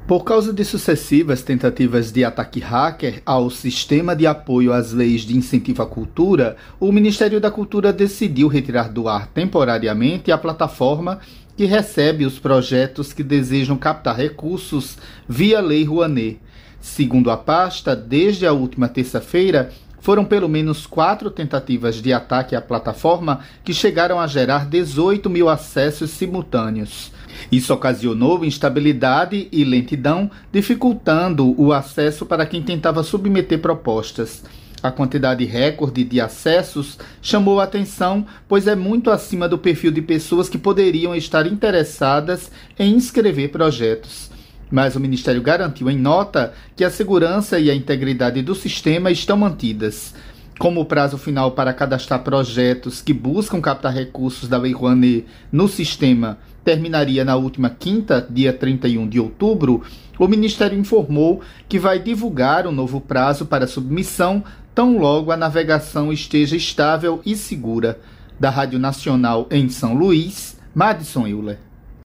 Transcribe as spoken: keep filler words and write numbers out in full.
Por causa de sucessivas tentativas de ataque hacker ao sistema de apoio às leis de incentivo à cultura, o Ministério da Cultura decidiu retirar do ar temporariamente a plataforma que recebe os projetos que desejam captar recursos via Lei Rouanet. Segundo a pasta, desde a última terça-feira, foram pelo menos quatro tentativas de ataque à plataforma que chegaram a gerar dezoito mil acessos simultâneos. Isso ocasionou instabilidade e lentidão, dificultando o acesso para quem tentava submeter propostas. A quantidade recorde de acessos chamou a atenção, pois é muito acima do perfil de pessoas que poderiam estar interessadas em inscrever projetos. Mas o Ministério garantiu em nota que a segurança e a integridade do sistema estão mantidas. Como o prazo final para cadastrar projetos que buscam captar recursos da Lei Rouanet no sistema terminaria na última quinta, dia trinta e um de outubro, o Ministério informou que vai divulgar um novo prazo para submissão tão logo a navegação esteja estável e segura. Da Rádio Nacional em São Luís, Madison Euler.